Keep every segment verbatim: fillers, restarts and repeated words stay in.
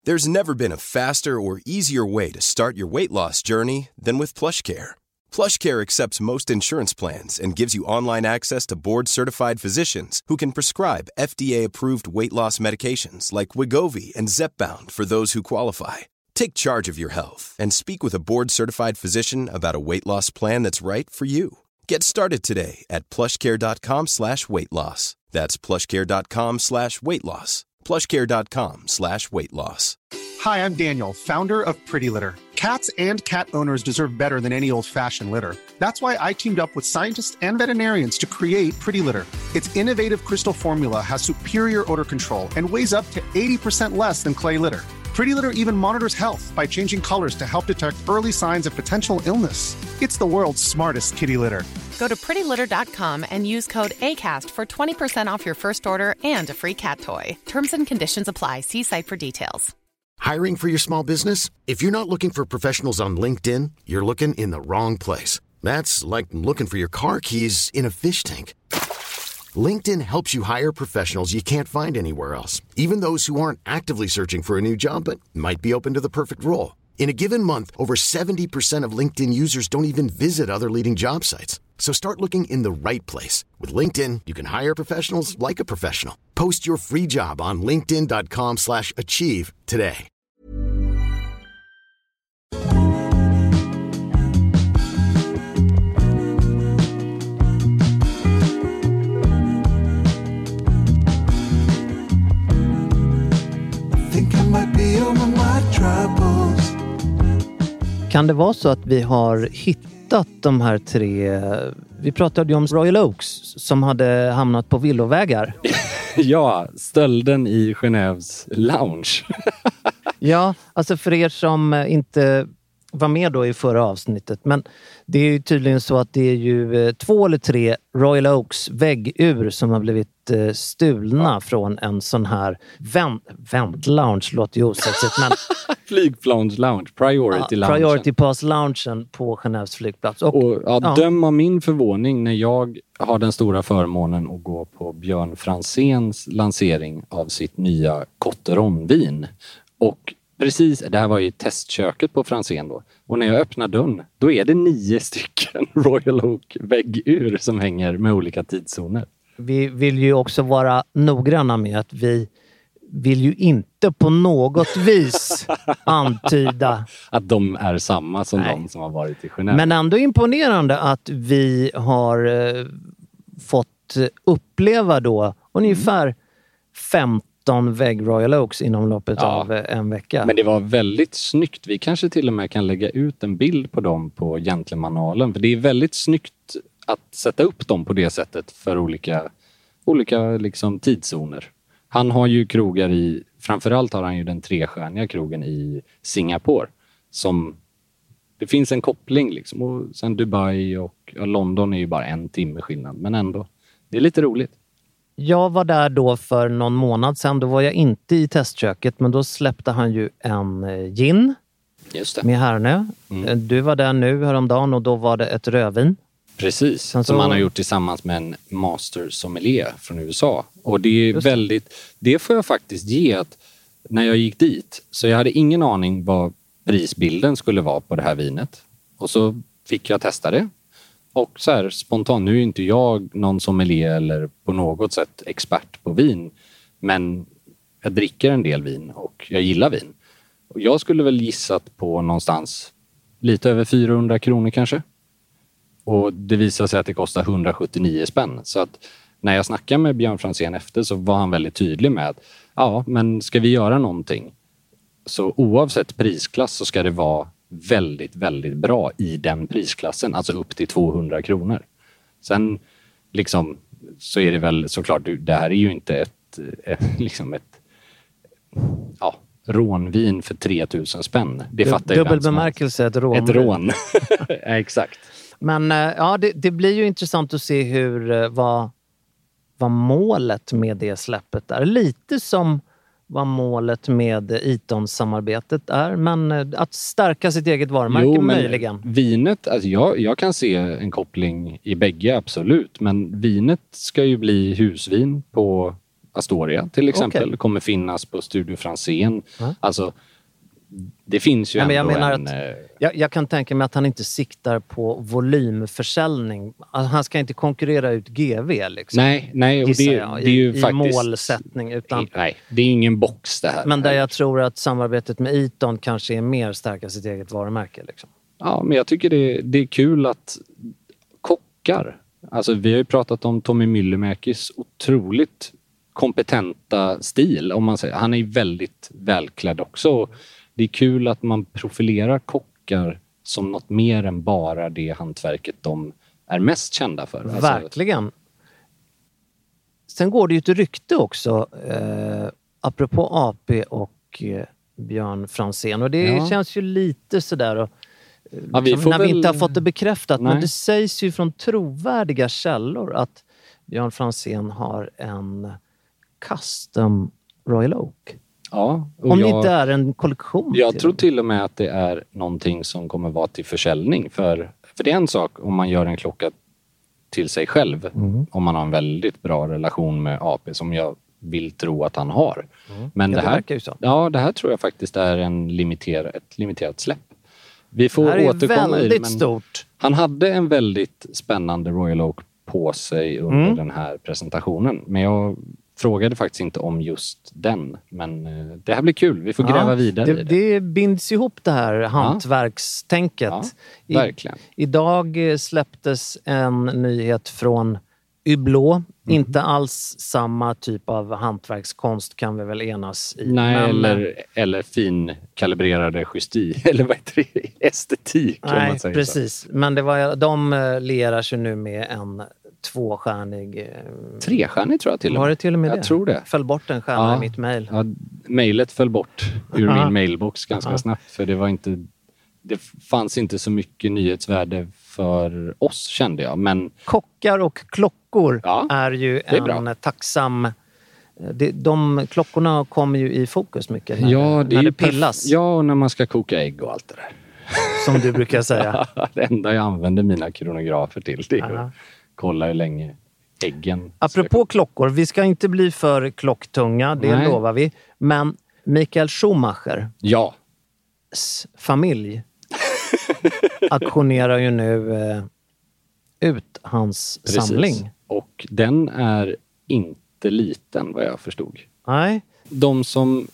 There's never been a faster or easier way to start your weight loss journey than with PlushCare. PlushCare accepts most insurance plans and gives you online access to board-certified physicians who can prescribe F D A-approved weight loss medications like Wegovy and Zepbound for those who qualify. Take charge of your health and speak with a board-certified physician about a weight loss plan that's right for you. Get started today at plushcare.com slash weight loss. That's plushcare.com slash weight loss. plushcare.com slash weight loss. Hi, I'm Daniel, founder of Pretty Litter. Cats and cat owners deserve better than any old-fashioned litter. That's why I teamed up with scientists and veterinarians to create Pretty Litter. Its innovative crystal formula has superior odor control and weighs up to eighty percent less than clay litter. Pretty Litter even monitors health by changing colors to help detect early signs of potential illness. It's the world's smartest kitty litter. Go to pretty litter dot com and use code ACAST for twenty percent off your first order and a free cat toy. Terms and conditions apply. See site for details. Hiring for your small business? If you're not looking for professionals on LinkedIn, you're looking in the wrong place. That's like looking for your car keys in a fish tank. LinkedIn helps you hire professionals you can't find anywhere else, even those who aren't actively searching for a new job but might be open to the perfect role. In a given month, over seventy percent of LinkedIn users don't even visit other leading job sites. So start looking in the right place. With LinkedIn, you can hire professionals like a professional. Post your free job on linkedin.com slash achieve today. Kan det vara så att vi har hittat de här tre... Vi pratade ju om Royal Oaks som hade hamnat på villovägar. Ja, stölden i Genèves lounge. Ja, alltså för er som inte var med då i förra avsnittet. Men det är ju tydligen så att det är ju två eller tre Royal Oaks väggur som har blivit stulna ja. från en sån här vänt, vänt lounge, låter ju osexigt, men flygplans lounge, priority ja, lounge. Priority pass loungen på Genèves flygplats. Och, och ja, ja. döm av min förvåning när jag har den stora förmånen att gå på Björn Franzéns lansering av sitt nya Cotteron-vin. Och precis, det här var ju testköket på Franzén då. Och när jag öppnar dörren, då är det nio stycken Royal Oak väggur som hänger med olika tidszoner. Vi vill ju också vara noggranna med att vi vill ju inte på något vis antyda att de är samma som Nej. de som har varit i Genève. Men ändå imponerande att vi har eh, fått uppleva då ungefär mm. femton vägg Royal Oaks inom loppet ja. av eh, en vecka. Men det var väldigt snyggt. Vi kanske till och med kan lägga ut en bild på dem på Gentlemanalen. För det är väldigt snyggt att sätta upp dem på det sättet för olika, olika liksom, tidszoner. Han har ju krogar i, framförallt har han ju den trestjärniga krogen i Singapore. Som, det finns en koppling liksom. Och sen Dubai och ja, London är ju bara en timme skillnad. Men ändå, det är lite roligt. Jag var där då för någon månad sedan. Då var jag inte i testköket. Men då släppte han ju en gin. Just det. Med Härnö. Mm. Du var där nu häromdagen och då var det ett rödvin. Precis, så... som han har gjort tillsammans med en master sommelier från U S A. Och det är Just väldigt, det får jag faktiskt ge att när jag gick dit så jag hade ingen aning vad prisbilden skulle vara på det här vinet. Och så fick jag testa det. Och så här spontant, nu är inte jag någon sommelier eller på något sätt expert på vin. Men jag dricker en del vin och jag gillar vin. Och jag skulle väl gissat på någonstans lite över fyrahundra kronor kanske. Och det visade sig att det kostar hundrasjuttionio spänn. Så att när jag snackade med Björn Franzén efter så var han väldigt tydlig med att ja, men ska vi göra någonting så oavsett prisklass så ska det vara väldigt, väldigt bra i den prisklassen. Alltså upp till tvåhundra kronor. Sen liksom så är det väl såklart, det här är ju inte ett, ett liksom ett ja, rånvin för tre tusen spänn. Det fattar ju dubbel bemärkelse, ett rån. Ett rån, ja, exakt. Men ja, det, det blir ju intressant att se hur, vad, vad målet med det släppet är. Lite som vad målet med Eton-samarbetet är. Men att stärka sitt eget varumärke jo, men möjligen. Vinet, alltså jag, jag kan se en koppling i bägge, absolut. Men vinet ska ju bli husvin på Astoria till exempel. Okay. Kommer finnas på Studio Franzén. Mm. Alltså, det finns ju ja, men ändå jag menar en... Att, jag, jag kan tänka mig att han inte siktar på volymförsäljning. Alltså, han ska inte konkurrera ut G V liksom. Nej, nej. Och det, jag, det är ju i, faktiskt... I målsättning. Utan, nej, det är ingen box det här. Men där jag tror att samarbetet med Eton kanske är mer stärka sitt eget varumärke. Liksom. Ja, men jag tycker det, det är kul att kockar... Alltså vi har ju pratat om Tommy Myllymäkis otroligt kompetenta stil. Om man säger. Han är väldigt välklädd också. Det är kul att man profilerar kockar som något mer än bara det hantverket de är mest kända för. Alltså, verkligen. Sen går det ju ett rykte också eh, apropå A P och eh, Björn Franzén. Och det ja. känns ju lite sådär och, ja, vi liksom, när väl... vi inte har fåt det bekräftat. Nej. Men det sägs ju från trovärdiga källor att Björn Franzén har en custom Royal Oak. Ja, om jag, det inte är en kollektion. Jag till tror dem. till och med att det är någonting som kommer vara till försäljning. För, för det är en sak om man gör en klocka till sig själv. Mm. Om man har en väldigt bra relation med A P som jag vill tro att han har. Mm. Men ja, det, här, det, så. ja, det här tror jag faktiskt är en limiter, ett limiterat släpp. Vi får det här är återkomma väldigt i det, men stort. Han hade en väldigt spännande Royal Oak på sig under Mm. den här presentationen. Men jag frågade faktiskt inte om just den. Men eh, det här blir kul. Vi får gräva ja, vidare det, i det. Det binds ihop det här hantverkstänket. Ja, I, verkligen. idag släpptes en nyhet från Hublot. Mm. Inte alls samma typ av hantverkskonst kan vi väl enas i. Nej, men, eller, eller fin kalibrerade justi. Eller vad heter det? Estetik. Nej, man säger precis. Så. Men det var, de lierar sig nu med en tvåstjärnig... Trestjärnig tror jag till och med. Var det till och med jag det? tror det. Föll bort en stjärna ja, i mitt mejl. Ja, mejlet föll bort ur Aha. min mailbox ganska Aha. snabbt. För det var inte... Det fanns inte så mycket nyhetsvärde för oss, kände jag. Men... Kockar och klockor ja, är ju är en bra. tacksam... De, de klockorna kommer ju i fokus mycket när, ja, det, när är det pillas. Perf- ja, när man ska koka ägg och allt det där. Som du brukar säga. Det enda jag använder mina kronografer till det är att kolla hur länge äggen... Apropå klockor, vi ska inte bli för klocktunga, det Nej. lovar vi. Men Michael Schumacher ja. familj aktionerar ju nu eh, ut hans Precis. samling. Och den är inte liten vad jag förstod. Nej. De som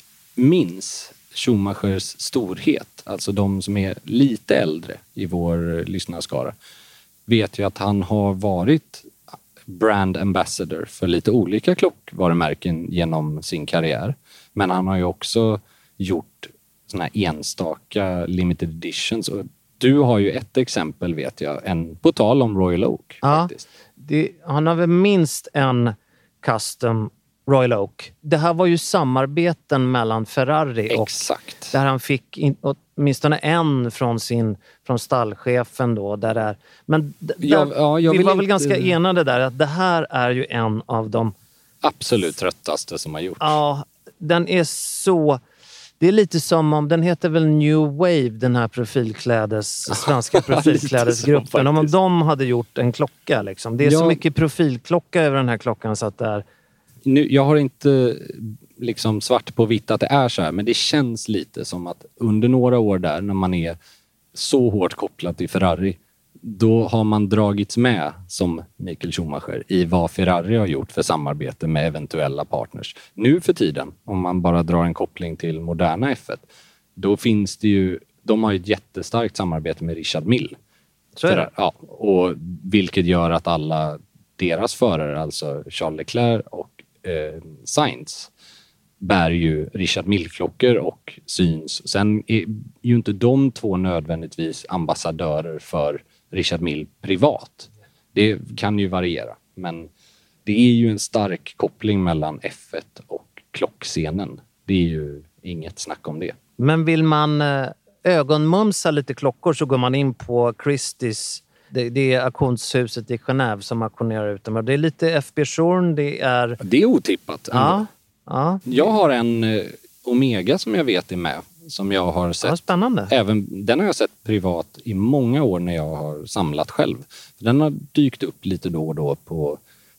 minns Schumachers storhet, alltså de som är lite äldre i vår lyssnarskara, vet ju att han har varit brand ambassador för lite olika klockvarumärken genom sin karriär. Men han har ju också gjort såna här enstaka limited editions. Och du har ju ett exempel, vet jag, en på tal om Royal Oak. Ja, faktiskt. Det, han har väl minst en custom Royal Oak. Det här var ju samarbeten mellan Ferrari och Exakt. där han fick in, åtminstone en från sin från stallchefen då där är. Men d- ja, där, ja, jag vi var väl inte... ganska enade där att det här är ju en av de absolut tröttaste som har gjorts. Ja, den är så. Det är lite som om den heter väl New Wave, den här profilklädes svenska profilklädesgruppen. Om de hade gjort en klocka liksom. Det är ja. så mycket profilklocka över den här klockan så att det är. Nu, jag har inte liksom svart på vitt att det är så här, men det känns lite som att under några år där när man är så hårt kopplad till Ferrari, då har man dragits med som Michael Schumacher i vad Ferrari har gjort för samarbete med eventuella partners. Nu för tiden, om man bara drar en koppling till moderna F ett, då finns det ju, de har ju ett jättestarkt samarbete med Richard Mille. Så är det. Ja, och vilket gör att alla deras förare, alltså Charles Leclerc och eh, Sainz, bär ju Richard Mille-klockor och syns. Sen är ju inte de två nödvändigtvis ambassadörer för Richard Mille privat. Det kan ju variera. Men det är ju en stark koppling mellan F ett och klockscenen. Det är ju inget snack om det. Men vill man ögonmumsa lite klockor så går man in på Christie's. Det, det är auktionshuset i Genève som auktionerar ut dem. Det är lite F B Journe, det är... Det är otippat. Ja, ja. Jag har en eh, Omega som jag vet är med. Som jag har sett. Ja, spännande. Även, den har jag sett privat i många år när jag har samlat själv. Den har dykt upp lite då och då på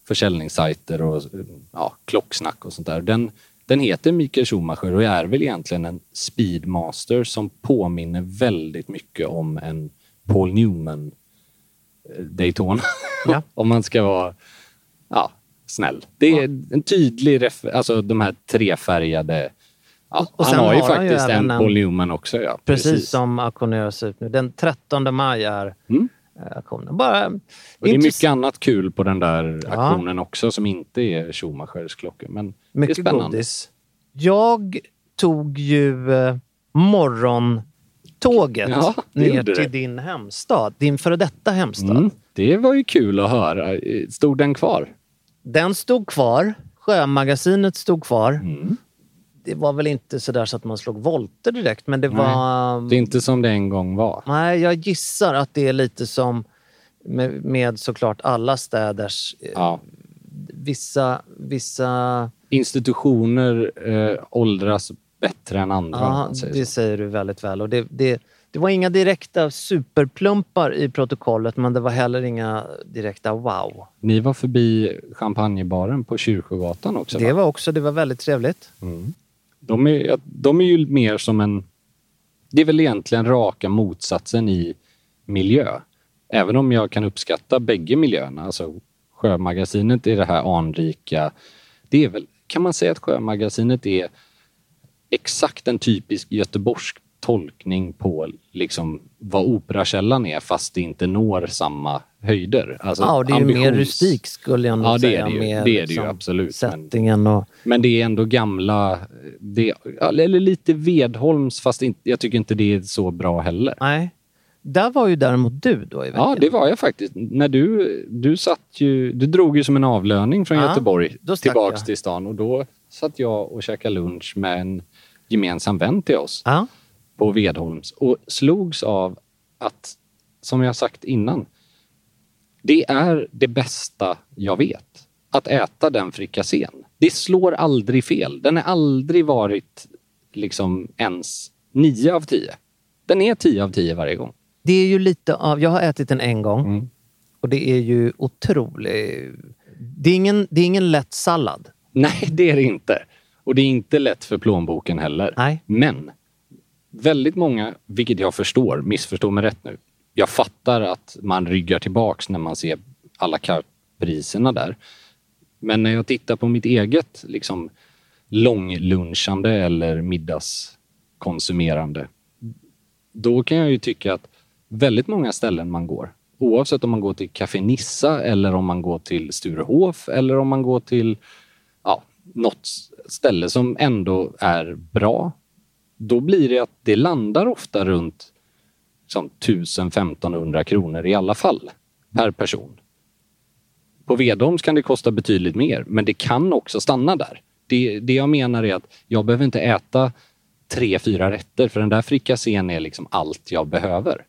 försäljningssajter och ja, klocksnack och sånt där. Den, den heter Michael Schumacher och är väl egentligen en speedmaster som påminner väldigt mycket om en Paul Newman Daytona. Ja. Om man ska vara ja, snäll. Det är en tydlig ref- alltså de här trefärgade. Ja, och han har ju har faktiskt ju en Paul Newman också. Ja, precis, precis som auktioneras ut nu. Den trettonde maj är mm. auktionen. Bara, och det är mycket annat kul på den där ja. auktionen också som inte är Schumachers klockor. Men mycket det är spännande. Godis. Jag tog ju eh, morgontåget ja, ner till det. din hemstad. Din före detta hemstad. Mm. Det var ju kul att höra. Stod den kvar? Den stod kvar. Sjömagasinet stod kvar. Mm. Det var väl inte så där så att man slog volter direkt, men det nej, var... Det är inte som det en gång var. Nej, jag gissar att det är lite som med, med såklart alla städers... Ja. Vissa... vissa... Institutioner eh, åldras bättre än andra. Ja, säger det så. Säger du väldigt väl. Och det, det, det var inga direkta superplumpar i protokollet, men det var heller inga direkta wow. Ni var förbi champagnebaren på Kyrkogatan också, det va? var också, det var väldigt trevligt. Mm. De, är, de är ju mer som en... Det är väl egentligen raka motsatsen i miljö. Även om jag kan uppskatta bägge miljöerna. Alltså Sjömagasinet är det här anrika... Det är väl, kan man säga att Sjömagasinet är exakt en typisk göteborgsk tolkning på liksom vad Operakällan är, fast det inte når samma höjder. Alltså, ja, det är ambitions... ju mer rustik skulle jag nog ja, det säga. Är det, ju. Med, det är det liksom, ju absolut. Sättningen och... Men det är ändå gamla... Det, eller lite Vedholms, fast inte, jag tycker inte det är så bra heller. Nej. Där var ju däremot du då i veckan. Ja, det var jag faktiskt. När du, du satt ju... Du drog ju som en avlöning från ja, Göteborg tillbaks till stan. Och då satt jag och käkade lunch med en gemensam vän till oss. Ja. På Vedholms. Och slogs av att, som jag sagt innan, det är det bästa jag vet. Att äta den frikassén. Det slår aldrig fel. Den har aldrig varit liksom ens nio av tio. Den är tio av tio varje gång. Det är ju lite av... Jag har ätit den en gång. Mm. Och det är ju otroligt... Det är ingen, det är ingen lätt sallad. Nej, det är det inte. Och det är inte lätt för plånboken heller. Nej. Men väldigt många, vilket jag förstår, missförstår mig rätt nu. Jag fattar att man ryggar tillbaks när man ser alla kartpriserna där. Men när jag tittar på mitt eget liksom långlunchande eller middagskonsumerande, då kan jag ju tycka att väldigt många ställen man går, oavsett om man går till Café Nissa eller om man går till Sturehof eller om man går till ja, något ställe som ändå är bra, då blir det att det landar ofta runt som tusen till femtonhundra kronor i alla fall per person. På Vedholms kan det kosta betydligt mer, men det kan också stanna där. Det, det jag menar är att jag behöver inte äta tre, fyra rätter, för den där frikassén är liksom allt jag behöver.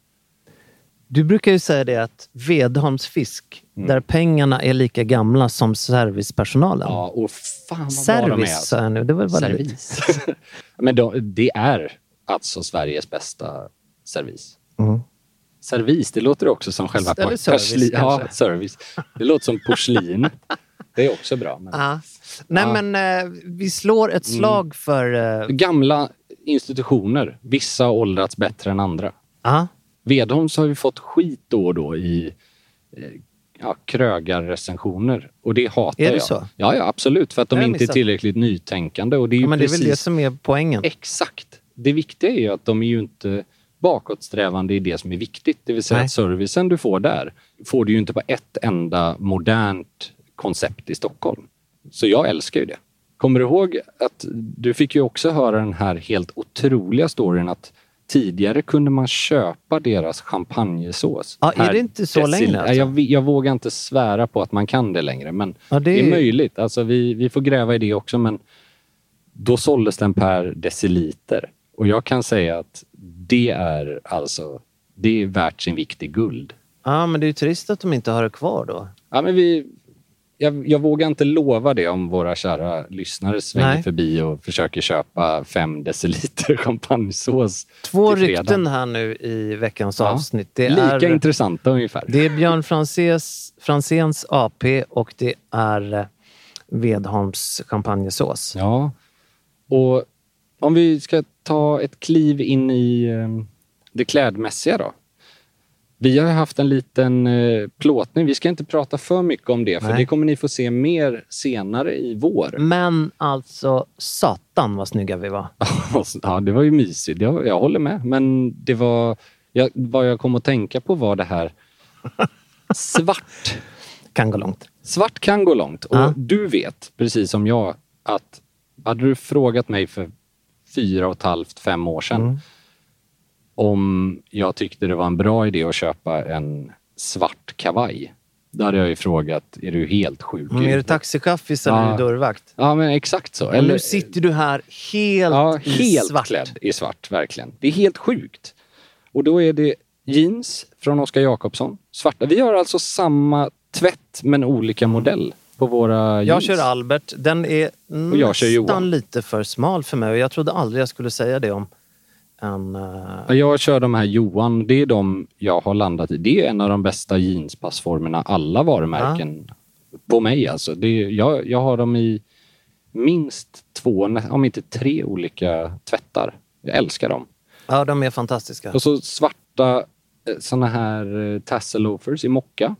Du brukar ju säga det att Vedholms fisk, mm. där pengarna är lika gamla som servicepersonalen. Ja, och fan vad service, bra de är. Alltså. Nu, det var service. Men då, det är alltså Sveriges bästa service. Mm. Service, det låter också som själva Eller service, porslin. Ja, service. Det låter som porslin. Det är också bra. Men... Ah. Nej, ja. men eh, vi slår ett slag mm. för... Eh... Gamla institutioner. Vissa har åldrats bättre än andra. Ah. Vedholms har ju fått skit då och då i eh, ja, krögarrecensioner. Och det hatar jag. Är det jag. så? Ja, ja, absolut. För att de inte är tillräckligt nytänkande. Och det är ju ja, men precis... det är väl det som är poängen. Exakt. Det viktiga är ju att de är ju inte bakåtsträvande i det som är viktigt. Det vill säga Nej. Att servicen du får där får du ju inte på ett enda modernt koncept i Stockholm. Så jag älskar ju det. Kommer du ihåg att du fick ju också höra den här helt otroliga storyn att tidigare kunde man köpa deras champagnesås. Ja, är det inte så decil- längre? Alltså? Jag, jag vågar inte svära på att man kan det längre, men ja, det, är... det är möjligt. Alltså vi, vi får gräva i det också, men då såldes den per deciliter. Och jag kan säga att det är alltså, det är värt sin vikt i guld. Ja, men det är ju trist att de inte har det kvar då. Ja, men vi... jag, jag vågar inte lova det om våra kära lyssnare svänger Nej. förbi och försöker köpa fem deciliter champagnesås. Två rykten här nu i veckans ja. avsnitt. Det Lika är, intressanta ungefär. Det är Björn Franzés, Franzéns A P och det är Vedholms champagnesås. Ja, och om vi ska ta ett kliv in i eh, det klädmässiga då. Vi har haft en liten eh, plåtning. Vi ska inte prata för mycket om det. För Nej. det kommer ni få se mer senare i vår. Men alltså, satan vad snygga vi var. Ja, det var ju mysigt. Jag, jag håller med. Men det var... Jag, vad jag kom att tänka på var det här... Svart. Kan gå långt. Svart kan gå långt. Och ja. du vet, precis som jag, att hade du frågat mig för fyra och ett halvt, fem år sedan... Mm. om jag tyckte det var en bra idé att köpa en svart kavaj. Då hade jag ju frågat, är du helt sjuk? Mm, är du taxichaffis eller ja. är du dörrvakt? Ja, men exakt så. Eller nu sitter du här helt, ja, i helt svart. klädd i svart, verkligen. Det är helt sjukt. Och då är det jeans från Oskar Jakobsson. Svarta. Vi har alltså samma tvätt men olika modell på våra jeans. Jag kör Albert. Den är och jag kör Johan. Nästan lite för smal för mig. Och jag trodde aldrig jag skulle säga det om En, uh... Jag kör de här Johan, det är de jag har landat i. Det är en av de bästa jeanspassformerna alla varumärken ja. på mig. Alltså. Det är, jag, jag har dem i minst två, om inte tre olika tvättar. Jag älskar dem. Ja, de är fantastiska. Och så svarta såna här tassel loafers i mocka.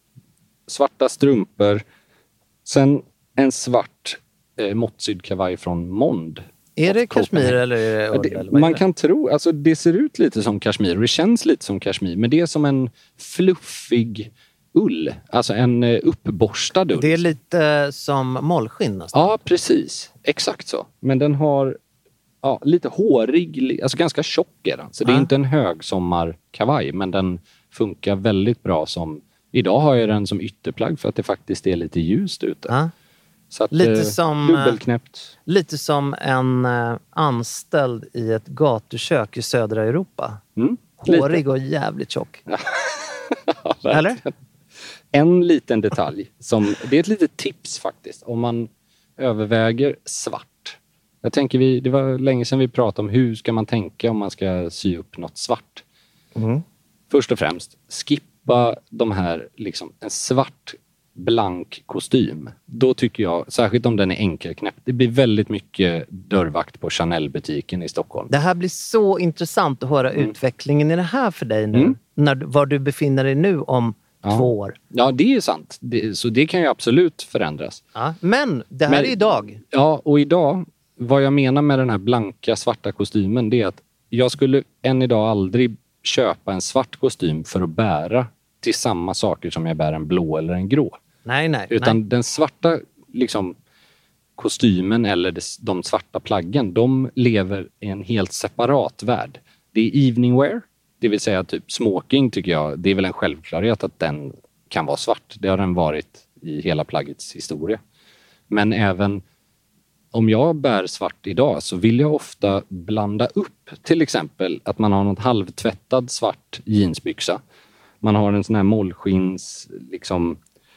Svarta strumpor. Sen en svart eh, måttsydd kavaj från Mond. Är det kashmir eller är det ull? Det, eller man kan tro, alltså det ser ut lite som kashmir och det känns lite som kashmir, men det är som en fluffig ull, alltså en uppborstad ull. Det är lite som mollskinn nästan. Ja, precis. Exakt så. Men den har ja, lite hårig, alltså ganska tjock är den. Så det är ja. inte en högsommarkavaj, men den funkar väldigt bra som, idag har jag den som ytterplagg för att det faktiskt är lite ljust ute. Ja. Så att, lite som, dubbelknäppt. Lite som en uh, anställd i ett gatukök i södra Europa. Mm, hårig lite. och jävligt tjock. Ja, eller? En liten detalj. Som, det är ett litet tips faktiskt. Om man överväger svart. Jag tänker vi, det var länge sedan vi pratade om hur ska man tänka om man ska sy upp något svart. Mm. Först och främst, skippa de här, liksom en svart blank kostym. Då tycker jag, särskilt om den är enkelknäppt, det blir väldigt mycket dörrvakt på Chanel-butiken i Stockholm. Det här blir så intressant att höra mm. utvecklingen i det här för dig nu. Mm. När, var du befinner dig nu om ja. två år. Ja, det är sant. Det, så det kan ju absolut förändras. Ja. Men det här Men, är idag. Ja, och idag, vad jag menar med den här blanka svarta kostymen, det är att jag skulle än idag aldrig köpa en svart kostym för att bära till samma saker som jag bär en blå eller en grå. Nej, nej. Utan nej. den svarta liksom, kostymen eller de svarta plaggen, de lever i en helt separat värld. Det är evening wear, det vill säga typ smoking tycker jag, det är väl en självklarhet att den kan vara svart. Det har den varit i hela plaggets historia. Men även om jag bär svart idag så vill jag ofta blanda upp. Till exempel att man har något halvtvättad svart jeansbyxa. Man har en sån här mollskins, liksom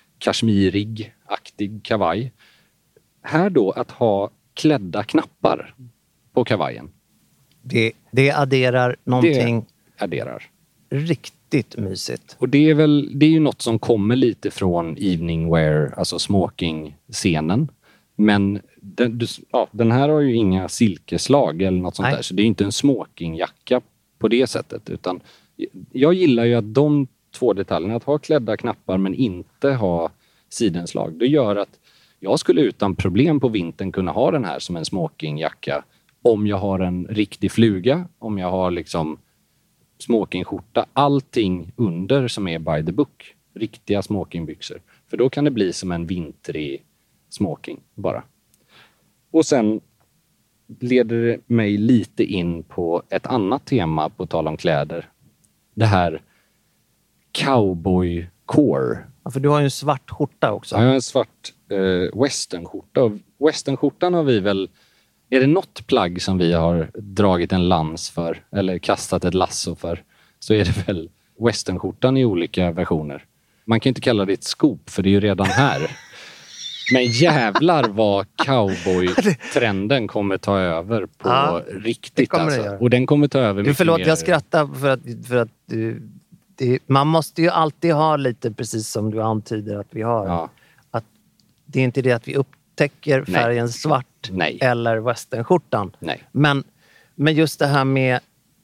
kashmirig-aktig kavaj. Här då att ha klädda knappar på kavajen. Det, det adderar någonting. Det adderar. Riktigt mysigt. Och det är väl, det är ju något som kommer lite från evening wear, alltså smoking-scenen. Men den, du, ja, den här har ju inga silkeslag eller något sånt Nej. där. Så det är inte en smokingjacka på det sättet. Utan jag gillar ju att de två detaljerna, att ha klädda knappar men inte ha sidenslag. Det gör att jag skulle utan problem på vintern kunna ha den här som en smokingjacka. Om jag har en riktig fluga, om jag har liksom smokingskjorta, allting under som är by the book. Riktiga smokingbyxor. För då kan det bli som en vintrig smoking bara. Och sen leder det mig lite in på ett annat tema på tal om kläder. Det här cowboy core. Ja, för du har ju en svart skjorta också. Ja, jag har en svart eh, westernskjorta. Och westernskjortan har vi väl... Är det något plagg som vi har dragit en lans för eller kastat ett lasso för, så är det väl westernskjortan i olika versioner. Man kan inte kalla det ett skop för det är ju redan här. Men jävlar vad cowboy-trenden kommer ta över på ja, riktigt. Alltså. Och den kommer ta över mycket Förlåt, mer. jag skrattar för att, för att du, det, man måste ju alltid ha lite, precis som du antyder att vi har. Ja. Att det är inte det att vi upptäcker färgen Nej. svart Nej. eller westernskjortan. Nej. Men, men just det här med,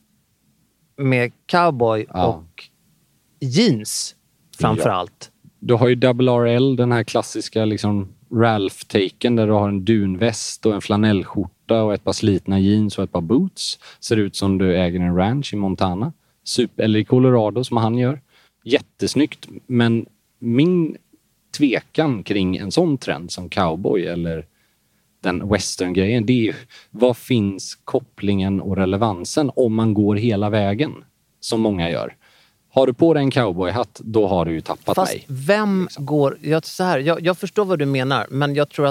med cowboy ja. och jeans framförallt. Ja. Du har ju Double R L, den här klassiska liksom Ralph-taken där du har en dunväst och en flanellskjorta och ett par slitna jeans och ett par boots. Ser ut som du äger en ranch i Montana. Super, eller i Colorado som han gör. Jättesnyggt, men min tvekan kring en sån trend som cowboy eller den western-grejen, det är ju vad finns kopplingen och relevansen om man går hela vägen som många gör. Har du på dig en cowboyhatt, då har du ju tappat Fast mig. vem liksom. går... Jag, så här, jag, jag förstår vad du menar, men jag tror att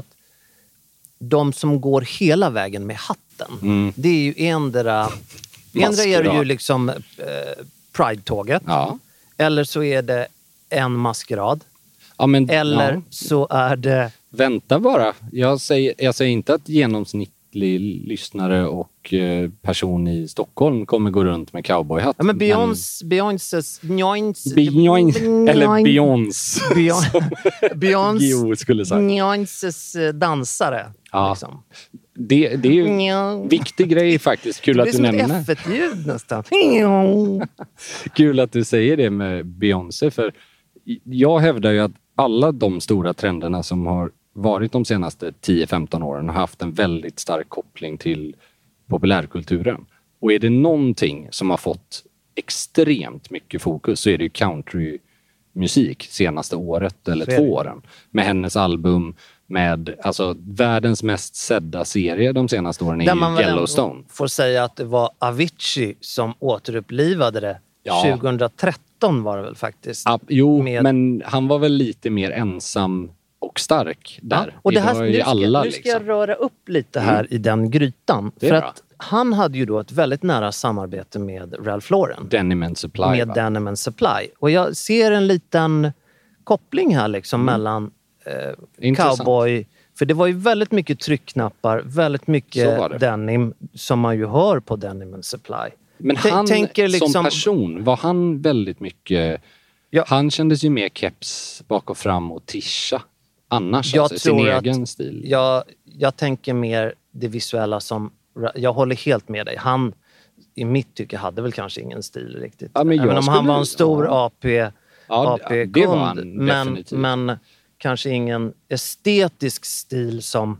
de som går hela vägen med hatten, mm. det är ju endera... Endera är det ju liksom eh, Pride-tåget, ja. eller så är det en maskerad, ja, men, eller ja. så är det... Vänta bara. Jag säger, jag säger inte att genomsnittlig lyssnare och eh, person i Stockholm kommer gå runt med cowboyhatt. Ja, men Beyoncé... Beyoncés... Beyoncé... Eller Beyoncé. Beyoncé... Gio skulle sagt. Beyoncés dansare. Ja. Liksom. Det, det är ju en viktig grej faktiskt. Kul att du nämner. Det är som ett F ett-ljud nästan. Kul att du säger det med Beyoncé, för jag hävdar ju att alla de stora trenderna som har varit de senaste tio femton åren har haft en väldigt stark koppling till populärkulturen. Och är det någonting som har fått extremt mycket fokus så är det ju countrymusik senaste året eller två åren. Med hennes album, med alltså världens mest sedda serie de senaste åren är ju Yellowstone. Får säga att det var Avicii som återupplivade det. Ja. tjugohundratretton var det väl faktiskt. Ah, jo, med... men han var väl lite mer ensam och stark där. Ja, och det här, nu, ska, alla, nu ska liksom. jag röra upp lite här mm. i den grytan. För bra. Att han hade ju då ett väldigt nära samarbete med Ralph Lauren. Denim and Supply. Med va? Denim and Supply. Och jag ser en liten koppling här liksom mm. mellan eh, cowboy... För det var ju väldigt mycket tryckknappar, väldigt mycket denim som man ju hör på Denim and Supply. Men han liksom, som person, var han väldigt mycket... Ja. Han kändes ju mer keps bak och fram och tischa. Annars, jag alltså, sin att, egen stil. Jag, jag tänker mer det visuella som... Jag håller helt med dig. Han, i mitt tycke, hade väl kanske ingen stil riktigt. Ja, men Även om han var en stor ja. A P, ja, A P-kund. Det var han, men, definitivt. Men kanske ingen estetisk stil som...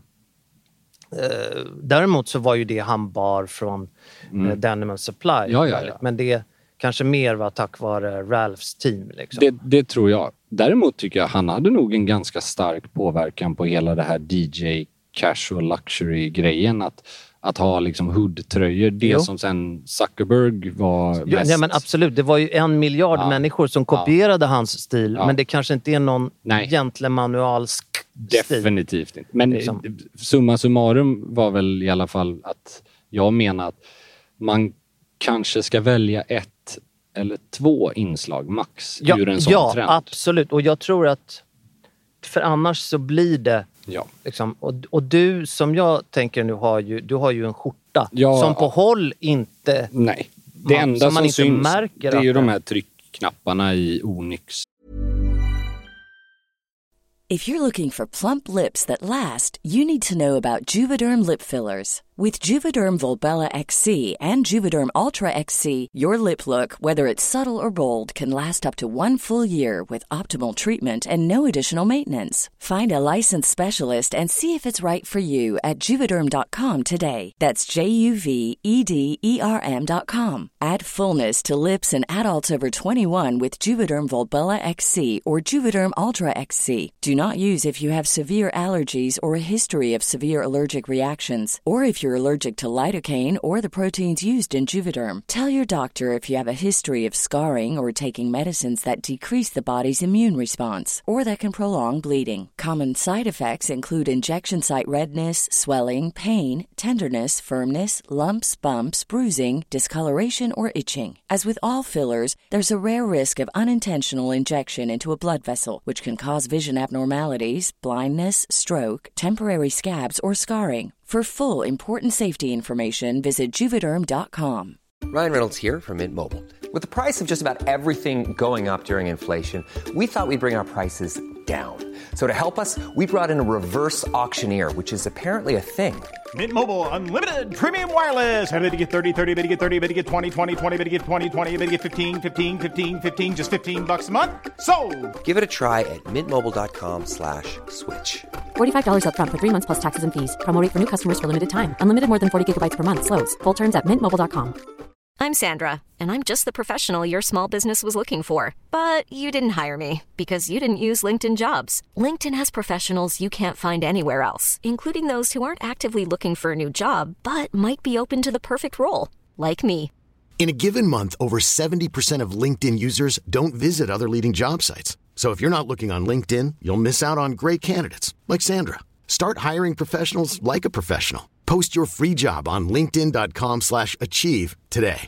Eh, däremot så var ju det han bar från mm. eh, Denim and Supply. Ja, ja, ja. Men det kanske mer var tack vare Ralphs team. Liksom. Det, det tror jag. Däremot tycker jag han hade nog en ganska stark påverkan på hela det här D J casual luxury-grejen. Att, att ha liksom hoodtröjor. Det jo. Som sen Zuckerberg var ja, mest... Ja, men absolut. Det var ju en miljard ja. människor som kopierade ja. hans stil. Ja. Men det kanske inte är någon gentlemanualsk stil. Definitivt inte. Men liksom. Summa summarum var väl i alla fall att jag menar att man kanske ska välja ett eller två inslag max ja, ur en sån ja, trend. Ja, absolut. Och jag tror att för annars så blir det ja. liksom, och, och du som jag tänker nu har ju, du har ju en skjorta ja, som på håll inte... Nej, det man, enda som, man som syns märker det är ju det. de här tryckknapparna i Onyx. If you're looking for plump lips that last, you need to know about Juvederm lip fillers. With Juvederm Volbella X C and Juvederm Ultra X C, your lip look, whether it's subtle or bold, can last up to one full year with optimal treatment and no additional maintenance. Find a licensed specialist and see if it's right for you at juvederm dot com today. That's J U V E D E R M dot com. Add fullness to lips in adults over twenty-one with Juvederm Volbella X C or Juvederm Ultra X C. Do not use if you have severe allergies or a history of severe allergic reactions, or if you're you're allergic to lidocaine or the proteins used in Juvederm. Tell your doctor if you have a history of scarring or taking medicines that decrease the body's immune response or that can prolong bleeding. Common side effects include injection site redness, swelling, pain, tenderness, firmness, lumps, bumps, bruising, discoloration, or itching. As with all fillers, there's a rare risk of unintentional injection into a blood vessel, which can cause vision abnormalities, blindness, stroke, temporary scabs, or scarring. For full, important safety information, visit Juvederm dot com. Ryan Reynolds here from Mint Mobile. With the price of just about everything going up during inflation, we thought we'd bring our prices down. So to help us, we brought in a reverse auctioneer, which is apparently a thing. Mint Mobile Unlimited Premium Wireless. How to get thirty, thirty, how to get thirty, how to get twenty, twenty, twenty, how to get twenty, twenty, how to get fifteen, fifteen, fifteen, fifteen, just fifteen bucks a month? Sold! Give it a try at mintmobile.com slash switch. forty-five dollars up front for three months plus taxes and fees. Promo rate for new customers for limited time. Unlimited more than forty gigabytes per month. Slows full terms at mint mobile dot com. I'm Sandra, and I'm just the professional your small business was looking for. But you didn't hire me because you didn't use LinkedIn Jobs. LinkedIn has professionals you can't find anywhere else, including those who aren't actively looking for a new job, but might be open to the perfect role, like me. In a given month, over seventy percent of LinkedIn users don't visit other leading job sites. So if you're not looking on LinkedIn, you'll miss out on great candidates like Sandra. Start hiring professionals like a professional. Post your free job on linkedin dot com slash achieve today.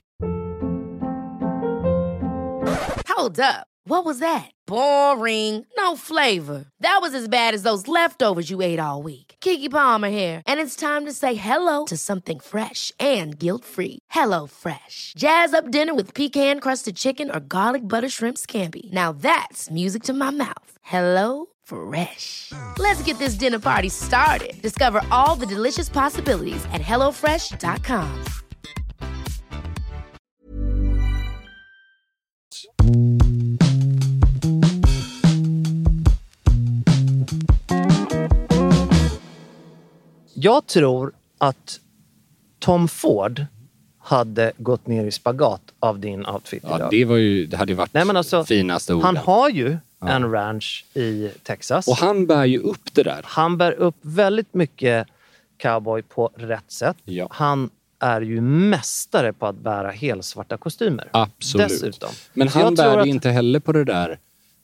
Hold up. What was that? Boring. No flavor. That was as bad as those leftovers you ate all week. Keke Palmer here, and it's time to say hello to something fresh and guilt-free. Hello Fresh. Jazz up dinner with pecan-crusted chicken or garlic butter shrimp scampi. Now that's music to my mouth. Hello Fresh. Let's get this dinner party started. Discover all the delicious possibilities at hello fresh dot com. Jag tror att Tom Ford hade gått ner i spagat av din outfit idag. Ja, det, var ju, det hade ju varit Nej, men alltså, finaste orden. Han har ju ja. en ranch i Texas. Och han bär ju upp det där. Han bär upp väldigt mycket cowboy på rätt sätt. Ja. Han är ju mästare på att bära helsvarta kostymer. Absolut. Dessutom. Men Så han bär att... inte heller på det där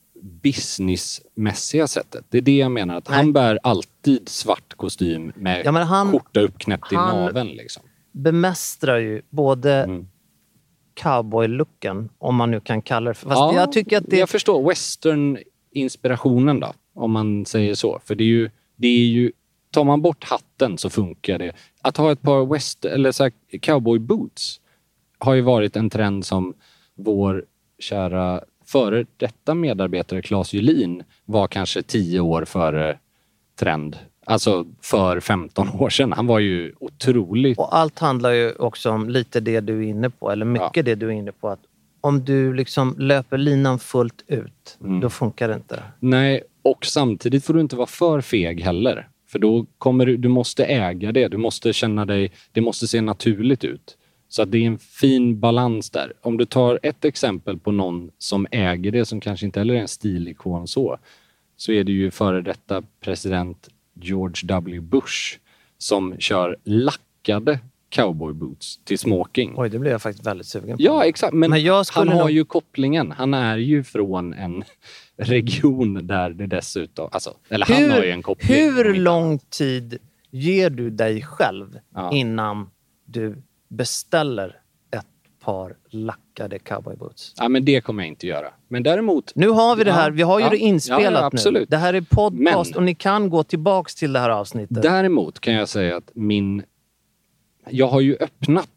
businessmässiga sättet. Det är det jag menar. Att han bär alltid svart kostym med ja, han, skjorta uppknäppt i han naveln. Liksom. bemästrar ju både mm. cowboy-looken, om man nu kan kalla det. Fast ja, jag tycker att det... Jag förstår western-inspirationen då, om man säger så. För det är ju, det är ju tar man bort hatten så funkar det. Att ha ett par west eller så här cowboy boots har ju varit en trend som vår kära före detta medarbetare Claes Julin var kanske tio år före trend. Alltså för femton år sedan. Han var ju otroligt... Och allt handlar ju också om lite det du är inne på. Eller mycket ja. det du är inne på. Att om du liksom löper linan fullt ut, mm. då funkar det inte. Nej, och samtidigt får du inte vara för feg heller. För då kommer du... Du måste äga det. Du måste känna dig... Det måste se naturligt ut. Så att det är en fin balans där. Om du tar ett exempel på någon som äger det, som kanske inte heller är en stilikon så, så är det ju före detta president George W. Bush som kör lackade cowboyboots till smoking. Oj, det blir jag faktiskt väldigt sugen på. Ja, exakt. Men, Men jag han har nog... ju kopplingen. Han är ju från en region där det dessutom... Alltså, eller hur, han har ju en koppling. Hur lång tid ger du dig själv ja. innan du beställer ett par lackade cowboyboots? Ja, men det kommer jag inte göra. Men däremot... Nu har vi det här. Vi har ju ja, det inspelat ja, ja, absolut. nu. Det här är podcast men, och ni kan gå tillbaks till det här avsnittet. Däremot kan jag säga att min... Jag har ju öppnat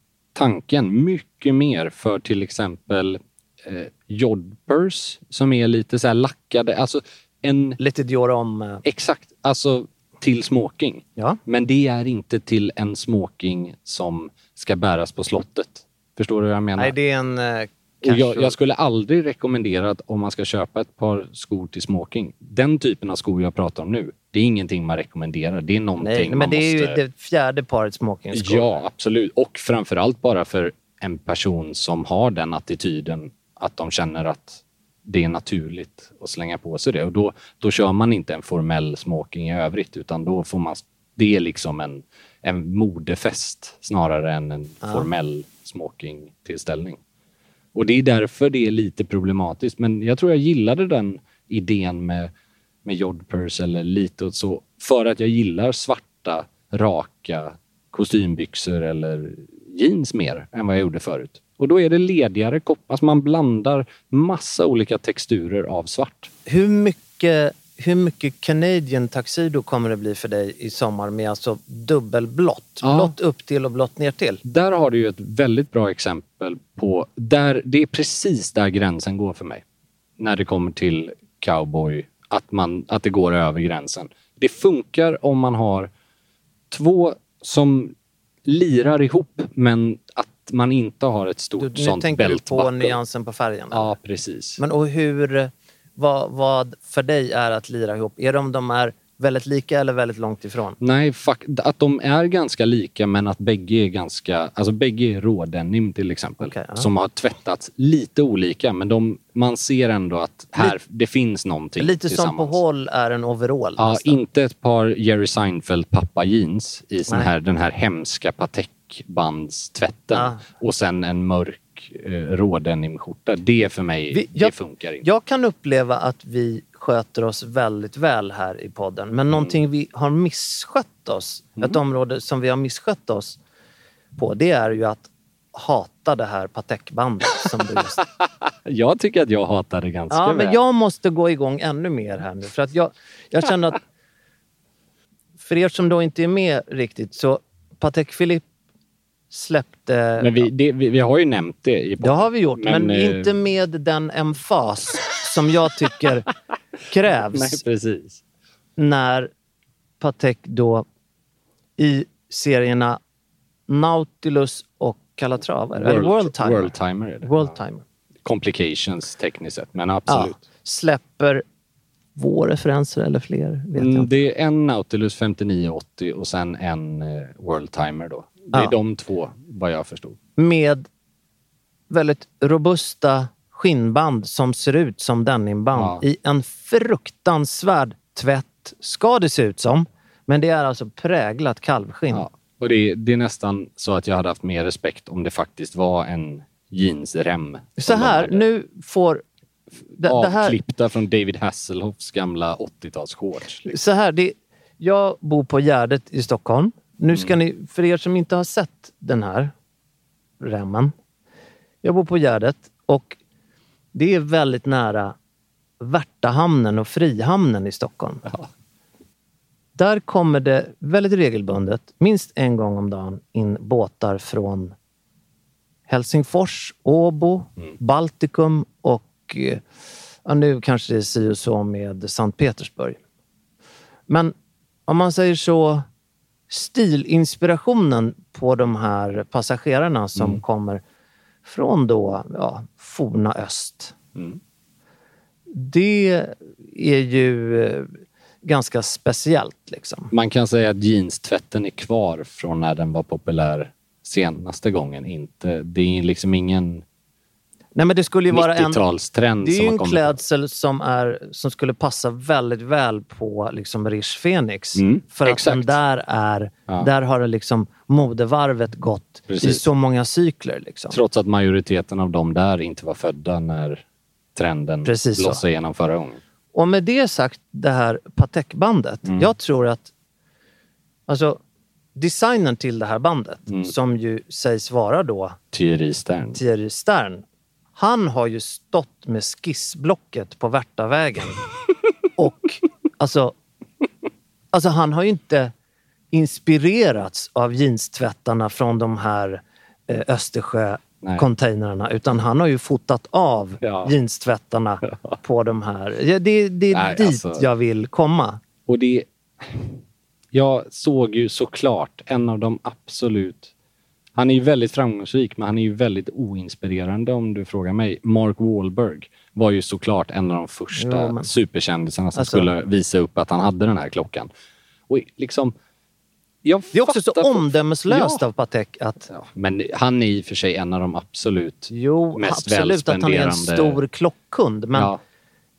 tanken mycket mer för till exempel eh, jodhpurs som är lite så här lackade. Alltså en... Lite Dior om... Eh... Exakt. Alltså till smoking. Ja. Men det är inte till en smoking som ska bäras på slottet. Förstår du vad jag menar? Nej, det är en... Eh, och jag, jag skulle aldrig rekommendera att om man ska köpa ett par skor till smoking. Den typen av skor jag pratar om nu, det är ingenting man rekommenderar. Det är någonting Nej, men man det måste... är ju det fjärde paret smokingskor. Ja, absolut. Och framförallt bara för en person som har den attityden att de känner att det är naturligt att slänga på sig det. Och då, då kör man inte en formell smoking i övrigt, utan då får man det är liksom en, en modefest snarare än en ja. formell smoking-tillställning. Och det är därför det är lite problematiskt. Men jag tror jag gillade den idén med, med jodhpurs eller lite och så. För att jag gillar svarta, raka kostymbyxor eller jeans mer än vad jag gjorde förut. Och då är det ledigare kopp. Alltså man blandar massa olika texturer av svart. Hur mycket, hur mycket Canadian tuxedo kommer det bli för dig i sommar med alltså dubbelblått? Ja. Blått upp till och blått ner till. Där har du ju ett väldigt bra exempel på... Där, det är precis där gränsen går för mig. När det kommer till cowboy. Att, man, att det går över gränsen. Det funkar om man har två som lirar ihop men att man inte har ett stort du, sånt bältbuckle. Nu tänker du på nyansen på färgen? Eller? Ja, precis. Men och hur, vad, vad för dig är att lira ihop? Är det om de är väldigt lika eller väldigt långt ifrån? Nej, fuck, att de är ganska lika men att bägge är ganska, alltså bägge är rådenim till exempel. Okay, ja. Som har tvättats lite olika men de, man ser ändå att här, lite, det finns någonting lite som på håll är en overall. Ja, nästan. Inte ett par Jerry Seinfeld pappa jeans i sån här, den här hemska Patek-bandstvätten ja. Och sen en mörk eh, rådenimskjorta. Det för mig, vi, jag, det funkar inte. Jag kan uppleva att vi sköter oss väldigt väl här i podden. Men mm. någonting vi har misskött oss, mm. ett område som vi har misskött oss på, det är ju att hata det här Patek-bandet som du just... Jag tycker att jag hatar det ganska ja, väl. Men jag måste gå igång ännu mer här nu. För att jag, jag känner att för er som då inte är med riktigt så Patek Philippe släppte... Men vi, det, vi, vi har ju nämnt det i podden. Det har vi gjort, men, men eh... inte med den emfas som jag tycker krävs. Nej, precis. När Patek då i serierna Nautilus och Calatrava, World, eller World Timer. World Timer är det. World Timer. Complications tekniskt sett, men absolut. Ja, släpper vår referenser eller fler? Vet mm, jag. Det är en Nautilus femtionio åttio och sen en uh, World Timer då. Det är ja. de två, vad jag förstod. Med väldigt robusta skinnband som ser ut som denimband ja. i en fruktansvärd tvätt. Ska det se ut som, men det är alltså präglat kalvskinn. Ja. Och det är, det är nästan så att jag hade haft mer respekt om det faktiskt var en jeansrem. Så här, nu får... Det, avklippta det här, från David Hasselhoffs gamla åttio-tals-shorts. Liksom. Så här, det, jag bor på Gärdet i Stockholm. Nu ska mm. ni, för er som inte har sett den här remmen. Jag bor på Gärdet och det är väldigt nära Värtahamnen och Frihamnen i Stockholm. Ja. Där kommer det väldigt regelbundet, minst en gång om dagen, in båtar från Helsingfors, Åbo, mm. Baltikum och ja, nu kanske det är si och så med Sankt Petersburg. Men om man säger så, stilinspirationen på de här passagerarna som mm. kommer från då, ja, forna öst. Mm. Det är ju ganska speciellt liksom. Man kan säga att jeanstvätten är kvar från när den var populär senaste gången. Inte, det är liksom ingen Nej, men det skulle ju vara en nittiotalstrend. Det är som ju en har klädsel som, är, som skulle passa väldigt väl på liksom Riche Phoenix. Mm, för att exakt. den där är ja. där har det liksom modevarvet gått Precis. i så många cykler liksom. Trots att majoriteten av dem där inte var födda när trenden blossade igenom förra gången. Och med det sagt, det här Patek-bandet. Mm. Jag tror att alltså designen till det här bandet mm. som ju sägs vara då Thierry Stern. Thierry Stern. Han har ju stått med skissblocket på Värtavägen. Och alltså, alltså han har ju inte inspirerats av jeanstvättarna från de här eh, Östersjö-containrarna. Utan han har ju fotat av ja. jeanstvättarna ja. på de här. Ja, det, det är Nej, dit alltså, jag vill komma. Och det... Jag såg ju såklart en av de absolut... Han är ju väldigt framgångsrik, men han är ju väldigt oinspirerande om du frågar mig. Mark Wahlberg var ju såklart en av de första jo, men... superkändisarna som alltså... skulle visa upp att han hade den här klockan. Och liksom... Jag det är också så omdömeslöst ja. av Patek att... Ja, men han är i och för sig en av de absolut jo, mest absolut välspenderande... att han är en stor klockkund, men... Ja.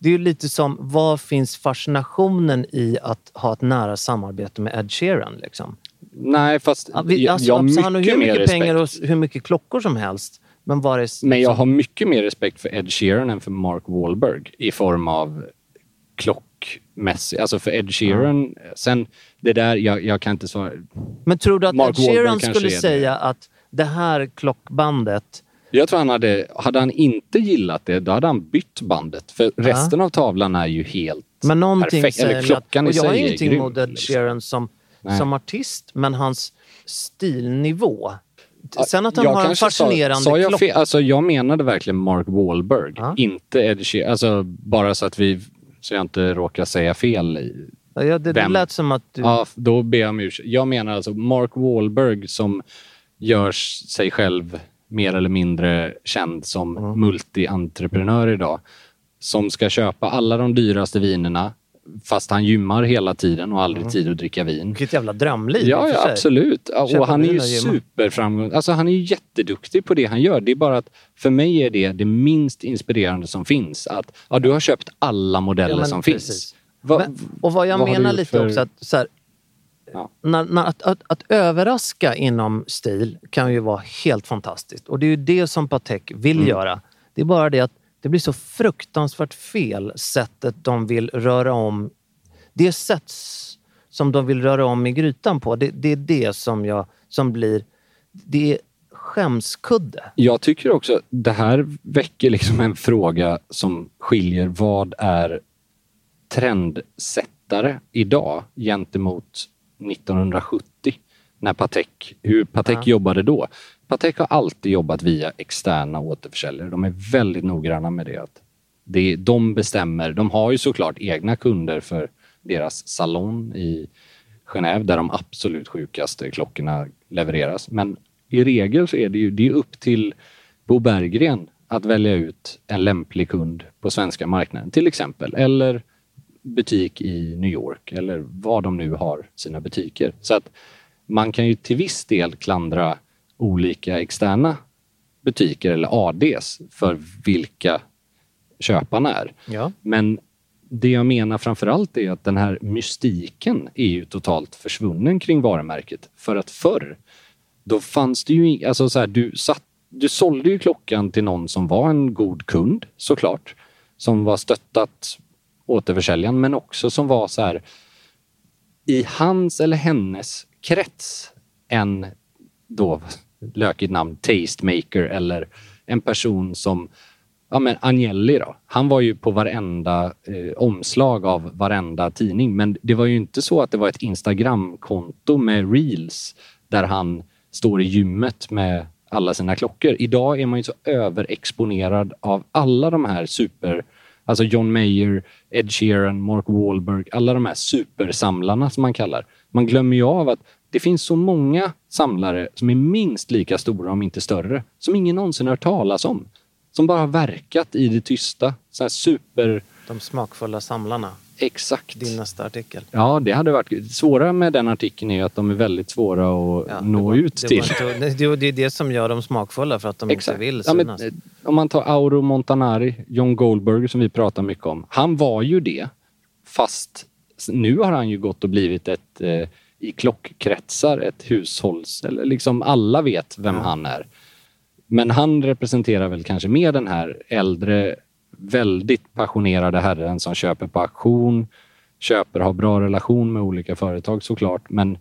det är ju lite som, vad finns fascinationen i att ha ett nära samarbete med Ed Sheeran liksom? Nej, fast ja, vi, alltså, jag har mycket, han har hur mycket mer pengar respekt. och hur mycket klockor som helst. Men, var det, liksom... men jag har mycket mer respekt för Ed Sheeran än för Mark Wahlberg i form av klockmässigt. Alltså för Ed Sheeran, ja. sen det där, jag, jag kan inte svara. Men tror du att Mark Ed Sheeran Wahlberg skulle säga att det här klockbandet... Jag tror han hade, hade han inte gillat det, då hade han bytt bandet. För ja. resten av tavlan är ju helt men någonting perfekt. Eller klockan att, i och jag sig har ingenting grym, mot Ed liksom. Sheeran som, som artist, men hans stilnivå. Sen att han jag har en fascinerande sa, sa jag, klock... fel, alltså jag menade verkligen Mark Wahlberg, ja. inte Ed Sheeran. Alltså bara så att vi, så jag inte råkar säga fel i ja, det, det vem. lät som att du... Ja, då ber jag om ursäkt. Jag menar alltså Mark Wahlberg som gör sig själv mer eller mindre känd som mm. multi-entreprenör idag. Som ska köpa alla de dyraste vinerna fast han gymmar hela tiden och aldrig mm. tid att dricka vin. Vilket jävla drömliv. Ja, ja absolut. Köpa och han är ju superframgångsrik. Alltså han är ju jätteduktig på det han gör. Det är bara att för mig är det det minst inspirerande som finns. Att ja, du har köpt alla modeller ja, som precis. finns. Va, men, och vad jag vad menar lite för... också att så här, ja. när, när, att, att, att överraska inom stil kan ju vara helt fantastiskt. Och det är ju det som Patek vill mm. göra. Det är bara det att det blir så fruktansvärt fel sättet de vill röra om. Det sätt som de vill röra om i grytan på. Det, det är det som jag som blir... Det är skämskudde. Jag tycker också det här väcker liksom en fråga som skiljer vad är trendsättare idag gentemot nittonhundrasjuttio när Patek, hur Patek ja. jobbade då. Patek har alltid jobbat via externa återförsäljare. De är väldigt noggranna med det. Att det de bestämmer. De har ju såklart egna kunder för deras salon i Genève där de absolut sjukaste klockorna levereras. Men i regel så är det ju det är upp till Bo Berggren att välja ut en lämplig kund på svenska marknaden till exempel. Eller butik i New York eller vad de nu har sina butiker. Så att man kan ju till viss del klandra olika externa butiker eller A Ds för vilka köparna är. Ja. Men det jag menar framförallt är att den här mystiken är ju totalt försvunnen kring varumärket. För att förr, då fanns det ju... Alltså så här, du, satt, du sålde ju klockan till någon som var en god kund, såklart. Som var stöttat återförsäljaren, men också som var så här i hans eller hennes krets en då lökigt namn tastemaker eller en person som ja men Agnelli då. Han var ju på varenda eh, omslag av varenda tidning, men det var ju inte så att det var ett Instagram-konto med reels där han står i gymmet med alla sina klockor. Idag är man ju så överexponerad av alla de här super, alltså John Mayer, Ed Sheeran, Mark Wahlberg, alla de här supersamlarna som man kallar. Man glömmer ju av att det finns så många samlare som är minst lika stora om inte större, som ingen någonsin har hört talas om. Som bara har verkat i det tysta. Så här super... De smakfulla samlarna. Exakt. Din nästa artikel. Ja, det hade varit... Svåra med den artikeln är att de är väldigt svåra att ja, nå var, ut det till. Inte, det, det är det som gör dem smakfulla, för att de Exakt. inte vill synas. Ja, men, om man tar Auro Montanari, John Goldberg som vi pratar mycket om. Han var ju det. Fast nu har han ju gått och blivit ett... Eh, i klockkretsar, ett hushålls... Eller liksom alla vet vem ja. han är. Men han representerar väl kanske mer den här äldre, väldigt passionerade herren som köper på auktion, köper, har bra relation med olika företag såklart, men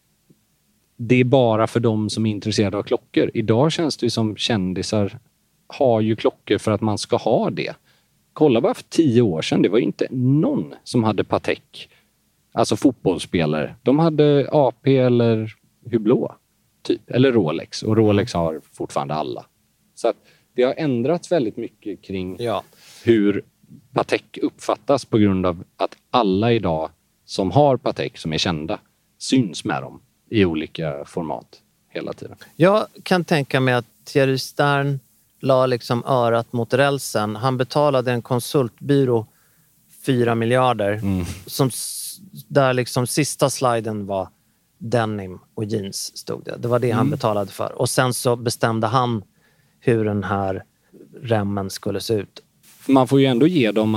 det är bara för dem som är intresserade av klockor. Idag känns det ju som kändisar har ju klockor för att man ska ha det. Kolla bara för tio år sedan, det var ju inte någon som hade Patek. Alltså fotbollsspelare. De hade A P eller Hublot. Typ. Eller Rolex. Och Rolex har fortfarande alla. Så att det har ändrats väldigt mycket kring ja. hur Patek uppfattas på grund av att alla idag som har Patek, som är kända, syns med dem i olika format hela tiden. Jag kan tänka mig att Thierry Stern la liksom örat mot rälsen. Han betalade en konsultbyrå fyra miljarder. Mm. Som, där liksom sista sliden var denim och jeans stod det. Det var det mm. han betalade för. Och sen så bestämde han hur den här remmen skulle se ut. Man får ju ändå ge dem att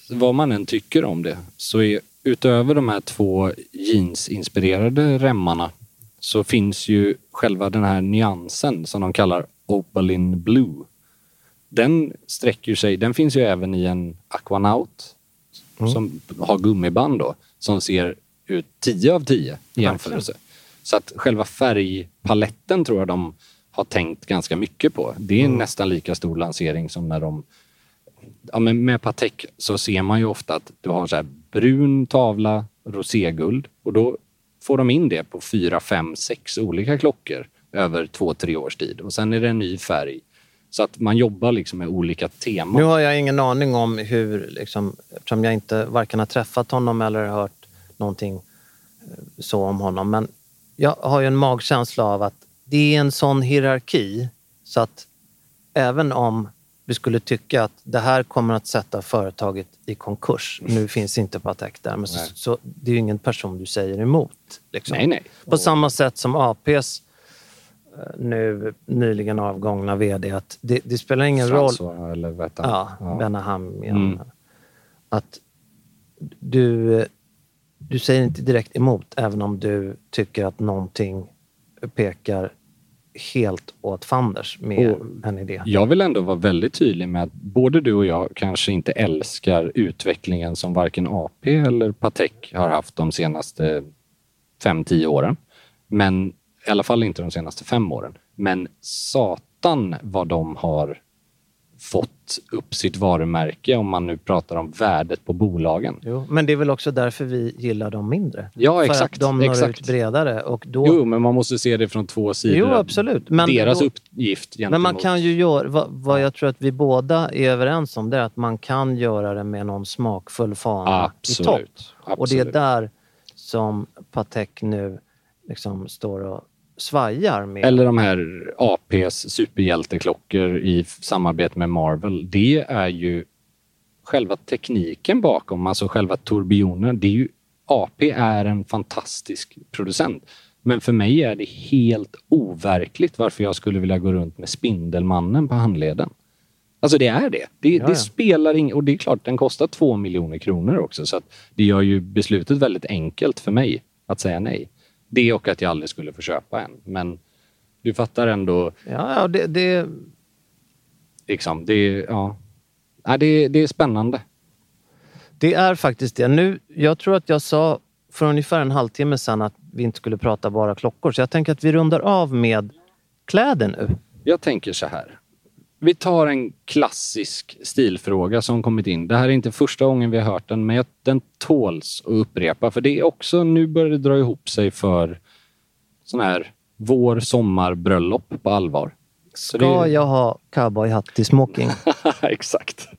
vad man än tycker om det, så är utöver de här två jeans-inspirerade remmarna så finns ju själva den här nyansen som de kallar Opaline Blue. Den sträcker sig, den finns ju även i en Aquanaut mm. som har gummiband då, som ser ut tio av tio i jämförelse. Så att själva färgpaletten tror jag de har tänkt ganska mycket på. Det är mm. nästan lika stor lansering som när de... Ja, men med Patek så ser man ju ofta att du har så här brun tavla, roséguld. Och då får de in det på fyra, fem, sex olika klockor över två, tre års tid. Och sen är det en ny färg. Så att man jobbar liksom med olika teman. Nu har jag ingen aning om hur, liksom, eftersom jag inte varken har träffat honom eller hört någonting så om honom. Men jag har ju en magkänsla av att det är en sån hierarki så att även om vi skulle tycka att det här kommer att sätta företaget i konkurs. Nu finns inte Patek där, men så, så det är ju ingen person du säger emot. Liksom. Nej, nej. På samma sätt som A P:s nu nyligen avgångna vd, att det, det spelar ingen François, roll. Eller vet ja, ja, Benaham. Mm. Att du, du säger inte direkt emot, även om du tycker att någonting pekar helt åt fanders med och en idé. Jag vill ändå vara väldigt tydlig med att både du och jag kanske inte älskar utvecklingen som varken A P eller Patek har haft de senaste fem, tio åren. Men i alla fall inte de senaste fem åren. Men satan vad de har fått upp sitt varumärke om man nu pratar om värdet på bolagen. Jo, men det är väl också därför vi gillar dem mindre. Ja, för exakt. Att de når exakt. ut bredare. Och då... Jo, men man måste se det från två sidor. Jo, absolut. Men deras då... uppgift gentemot... Men man kan ju göra, vad, vad jag tror att vi båda är överens om, det är att man kan göra det med någon smakfull fana absolut. i topp. Absolut. Och det är där som Patek nu liksom står och svajar med. Eller de här A P:s superhjälteklockor i samarbete med Marvel. Det är ju själva tekniken bakom, alltså själva turbionen. Det är ju, A P är en fantastisk producent. Men för mig är det helt overkligt varför jag skulle vilja gå runt med Spindelmannen på handleden. Alltså det är det. Det, ja, ja. det spelar ingen... Och det är klart, den kostar två miljoner kronor också. Så att det gör ju beslutet väldigt enkelt för mig att säga nej. Det och att jag aldrig skulle få köpa en. Men du fattar ändå... Ja, ja det... det... Liksom, det, ja. Ja, det, det är spännande. Det är faktiskt det. Nu, jag tror att jag sa för ungefär en halvtimme sedan att vi inte skulle prata bara klockor. Så jag tänker att vi rundar av med kläder nu. Jag tänker så här. Vi tar en klassisk stilfråga som kommit in. Det här är inte första gången vi har hört den, men den tåls att upprepa. För det är också, nu börjar det dra ihop sig för sån här vår, sommar, bröllop på allvar. Så Ska det... jag ha cowboyhatt i smoking? Exakt.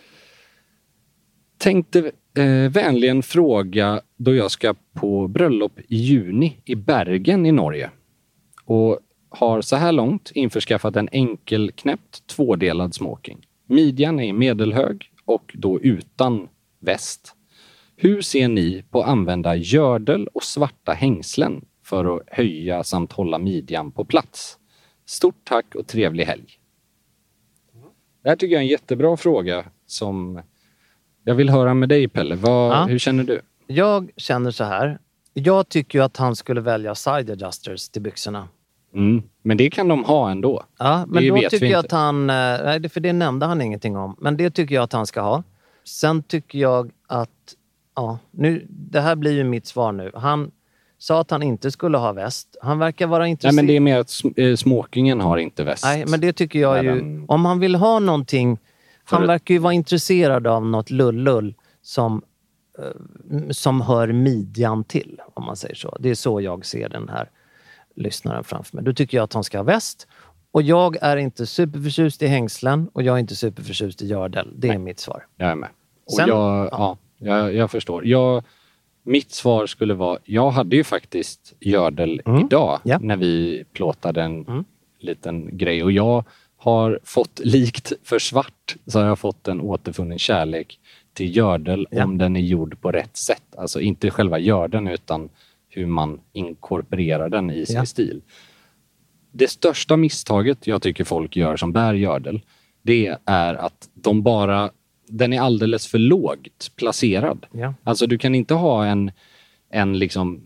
Tänkte eh, vänligen fråga då jag ska på bröllop i juni i Bergen i Norge. Och har så här långt införskaffat en enkelknäppt tvådelad smoking. Midjan är medelhög och då utan väst. Hur ser ni på att använda gördel och svarta hängslen för att höja samt hålla midjan på plats? Stort tack och trevlig helg. Det här tycker jag är en jättebra fråga som jag vill höra med dig, Pelle. Vad, ja. Hur känner du? Jag känner så här. Jag tycker ju att han skulle välja side adjusters till byxorna. Mm, men det kan de ha ändå. Ja, men det då vet tycker vi jag inte. att han... Nej, för det nämnde han ingenting om. Men det tycker jag att han ska ha. Sen tycker jag att... Ja, nu, det här blir ju mitt svar nu. Han sa att han inte skulle ha väst. Han verkar vara intresserad... Nej, men det är mer att sm- smokingen har inte väst. Nej, men det tycker jag ju... Den... Om han vill ha någonting... Han För... verkar ju vara intresserad av något lullull som, uh, som hör midjan till, om man säger så. Det är så jag ser den här lyssnaren framför mig. Då tycker jag att han ska ha väst. Och jag är inte superförtjust i hängslen och jag är inte superförtjust i gördel. Det är Nej. mitt svar. Jag är med. Och Sen, jag, ja. Ja, jag, jag förstår. Jag, mitt svar skulle vara, jag hade ju faktiskt gördel mm. idag ja. när vi plåtade en mm. liten grej. Och jag har fått, likt för svart, så har jag fått en återfunnen kärlek till gördel ja. om den är gjord på rätt sätt. Alltså inte själva gördeln utan hur man inkorporerar den i sin ja. stil. Det största misstaget jag tycker folk gör som bär gördel, det är att de bara den är alldeles för lågt placerad. Ja. Alltså du kan inte ha en, en liksom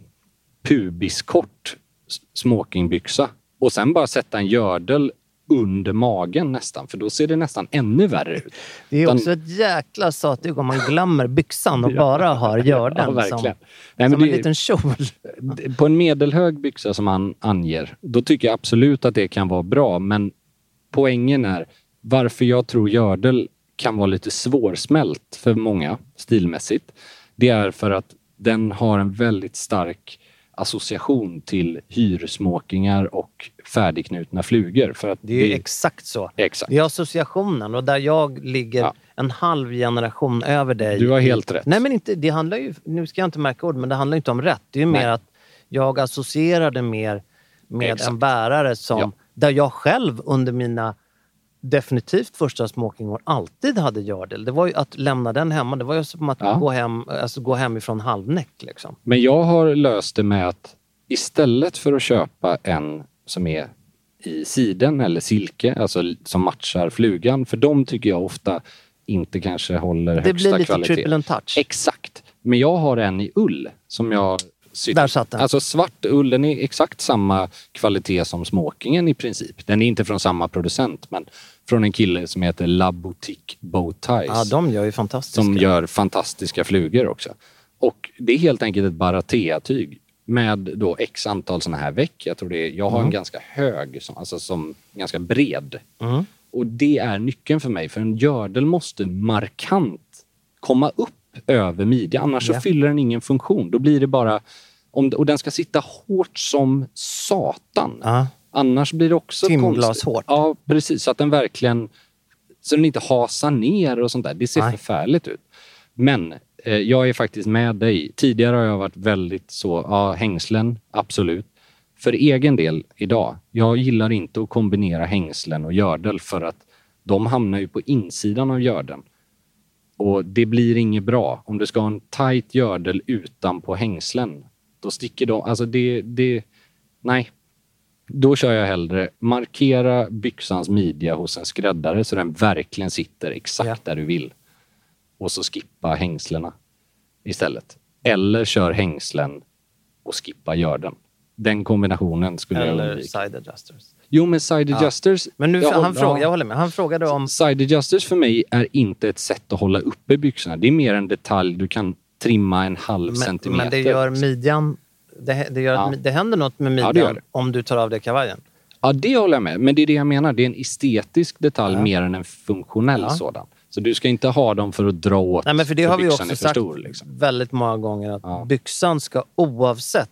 pubiskort smokingbyxa och sen bara sätta en gördel under magen nästan, för då ser det nästan ännu värre ut. Det är också Den... ett jäkla sattyg om man glömmer byxan och bara har görden ja, som, Nej, men som det, en liten kjol. På en medelhög byxa som han anger, då tycker jag absolut att det kan vara bra, men poängen är varför jag tror gördel kan vara lite svårsmält för många stilmässigt. Det är för att den har en väldigt stark association till hyrsmokingar och färdigknutna flugor. För att det är ju det... exakt så. Exakt. Det är associationen och där jag ligger ja. en halv generation över dig. Du har helt rätt. Nej men inte, det handlar ju, nu ska jag inte märka ord, men det handlar inte om rätt. Det är ju mer att jag associerade mer med exakt. en bärare som, ja. där jag själv under mina definitivt första smokingår alltid hade gördel. Det var ju att lämna den hemma. Det var ju som att ja. gå hem, alltså gå hemifrån halvnäck liksom. Men jag har löst det med att istället för att köpa en som är i siden eller silke, alltså som matchar flugan, för de tycker jag ofta inte kanske håller det högsta kvalitet. Det blir lite triple and touch. Exakt. Men jag har en i ull som jag sytt. Där satt den. Alltså svart ull, den är exakt samma kvalitet som smokingen i princip. Den är inte från samma producent, men från en kille som heter La Boutique Bow Ties. Ja, de gör ju fantastiska. Som gör fantastiska flugor också. Och det är helt enkelt ett Baratea-tyg med då x antal såna här veck. Jag tror det är, jag har mm. en ganska hög, alltså som ganska bred. Mm. Och det är nyckeln för mig. För en gördel måste markant komma upp över midjan. Annars ja. så fyller den ingen funktion. Då blir det bara... Om, och den ska sitta hårt som satan. Ja. Annars blir det också timglas konstigt. Hårt. Ja, precis. Så att den verkligen... Så den inte hasar ner och sånt där. Det ser Nej. förfärligt ut. Men eh, jag är faktiskt med dig. Tidigare har jag varit väldigt så... Ja, hängslen, absolut. För egen del idag. Jag gillar inte att kombinera hängslen och gördel. För att de hamnar ju på insidan av gördeln. Och det blir inget bra. Om du ska ha en tight gördel utan på hängslen. Då sticker de... Alltså det... det nej. Då kör jag hellre markera byxans midja hos en skräddare så den verkligen sitter exakt ja. där du vill. Och så skippa hängslena istället. Eller kör hängslen och skippa görden. Den kombinationen skulle Eller jag undvika. side adjusters. Jo, men side ja. adjusters... Men nu, jag, han håller, fråga, jag håller med. Han frågade om... Side adjusters för mig är inte ett sätt att hålla uppe byxorna. Det är mer en detalj. Du kan trimma en halv men, centimeter. Men det gör midjan... Det, det, gör ja. att, det händer något med midjan ja, det det. om du tar av dig kavajen. Ja, det håller jag med. Men det är det jag menar. Det är en estetisk detalj ja. mer än en funktionell ja. sådan. Så du ska inte ha dem för att dra åt. Nej, men för det för har vi också är sagt stor, liksom. väldigt många gånger. Att ja. byxan ska oavsett...